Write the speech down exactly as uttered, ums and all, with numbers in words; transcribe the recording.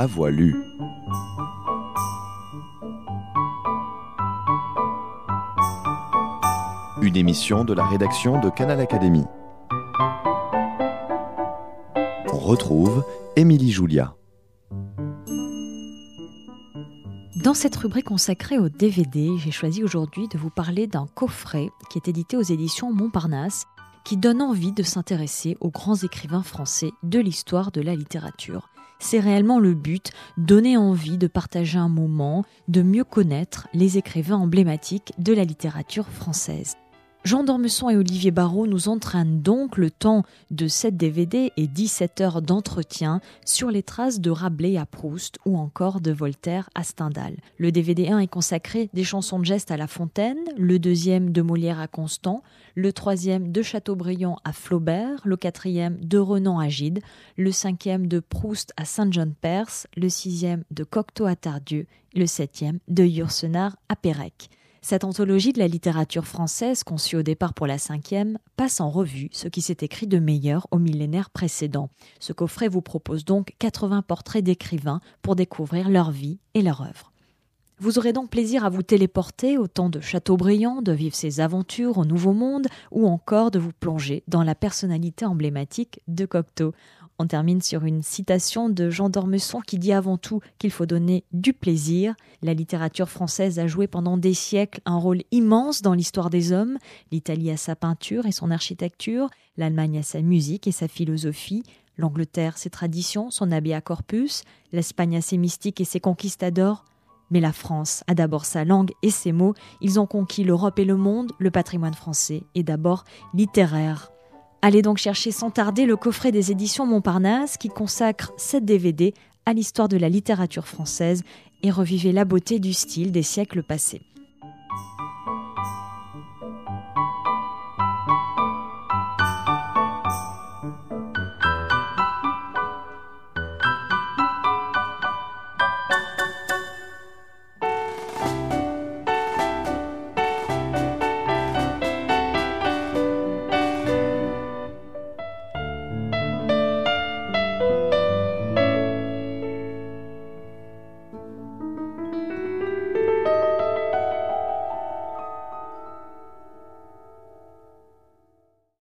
La Voix lue. Une émission de la rédaction de Canal Académie. On retrouve Émilie Julia. Dans cette rubrique consacrée au D V D, j'ai choisi aujourd'hui de vous parler d'un coffret qui est édité aux éditions Montparnasse, qui donne envie de s'intéresser aux grands écrivains français de l'histoire de la littérature. C'est réellement le but, donner envie de partager un moment, de mieux connaître les écrivains emblématiques de la littérature française. Jean d'Ormesson et Olivier Barrault nous entraînent donc le temps de sept D V D et dix-sept heures d'entretien sur les traces de Rabelais à Proust ou encore de Voltaire à Stendhal. Le D V D un est consacré des chansons de geste à La Fontaine, le deuxième de Molière à Constant, le troisième de Chateaubriand à Flaubert, le quatrième de Renan à Gide, le cinquième de Proust à Saint-Jean-de-Perse, le sixième de Cocteau à Tardieu, le septième de Yourcenar à Pérec. Cette anthologie de la littérature française, conçue au départ pour la cinquième, passe en revue ce qui s'est écrit de meilleur au millénaire précédent. Ce coffret vous propose donc quatre-vingts portraits d'écrivains pour découvrir leur vie et leur œuvre. Vous aurez donc plaisir à vous téléporter au temps de Chateaubriand, de vivre ses aventures au Nouveau Monde ou encore de vous plonger dans la personnalité emblématique de Cocteau. On termine sur une citation de Jean d'Ormesson qui dit avant tout qu'il faut donner du plaisir. La littérature française a joué pendant des siècles un rôle immense dans l'histoire des hommes. L'Italie a sa peinture et son architecture, l'Allemagne a sa musique et sa philosophie, l'Angleterre ses traditions, son habeas corpus, l'Espagne a ses mystiques et ses conquistadors. Mais la France a d'abord sa langue et ses mots. Ils ont conquis l'Europe et le monde. Le patrimoine français est d'abord littéraire. Allez donc chercher sans tarder le coffret des éditions Montparnasse qui consacre sept D V D à l'histoire de la littérature française et revivez la beauté du style des siècles passés.